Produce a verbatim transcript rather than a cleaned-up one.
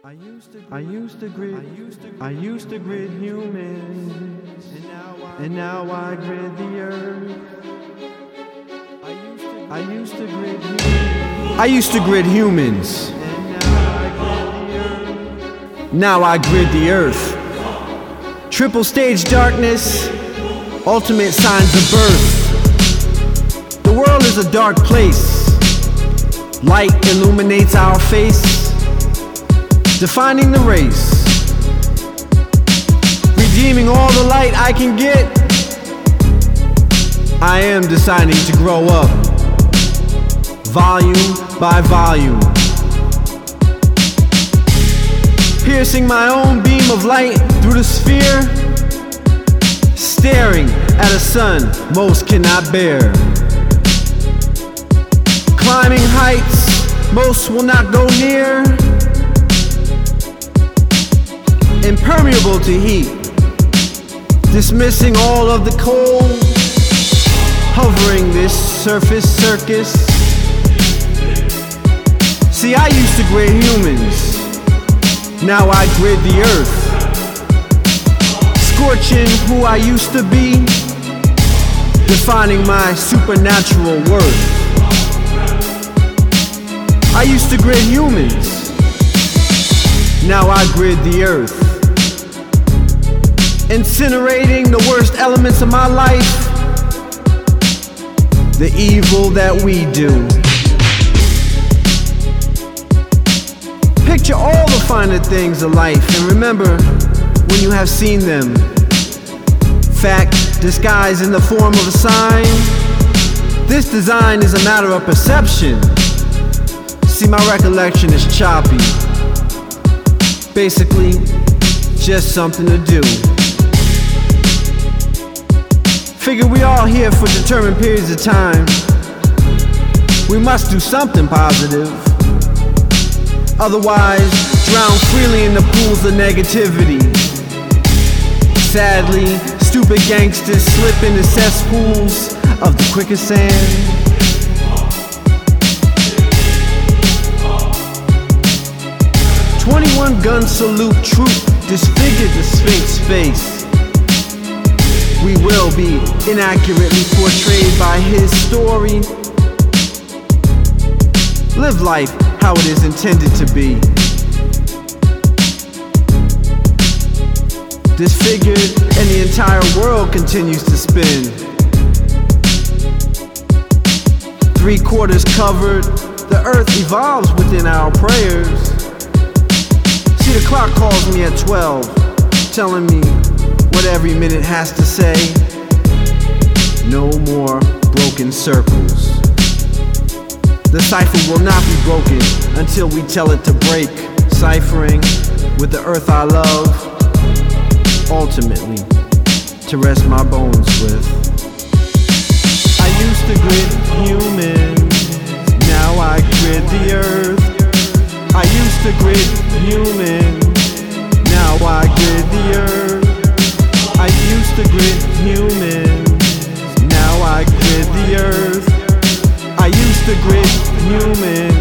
I used to grid, I used to grid humans, and now I grid the earth. I used to grid humans. I used to grid humans. Now I grid the earth. Triple stage darkness, ultimate signs of birth. The world is a dark place. Light illuminates our face, defining the race. Redeeming all the light I can get. I am deciding to grow up, volume by volume, piercing my own beam of light through the sphere, staring at a sun most cannot bear, climbing heights most will not go near, impermeable to heat, dismissing all of the cold, hovering this surface circus. See, I used to grid humans, now I grid the earth, scorching who I used to be, defining my supernatural worth. I used to grid humans, now I grid the earth, incinerating the worst elements of my life, the evil that we do. Picture all the finer things of life and remember when you have seen them. Fact disguised in the form of a sign. This design is a matter of perception. See, my recollection is choppy. Basically, just something to do. Figure we all here for determined periods of time. We must do something positive. Otherwise, drown freely in the pools of negativity. Sadly, stupid gangsters slip into cesspools of the quicksand. twenty-one gun salute troop disfigured the Sphinx face. We will be inaccurately portrayed by his story. Live life how it is intended to be. Disfigured and the entire world continues to spin. Three quarters covered, the earth evolves within our prayers. See, the clock calls me at twelve, telling me what every minute has to say. No more broken circles. The cipher will not be broken until we tell it to break. Ciphering with the earth I love, ultimately to rest my bones with. I used to grid humans, now I grid the earth. I used to grid humans, now I grid the earth. I used to grid humans, now I grid the earth. I used to grid humans.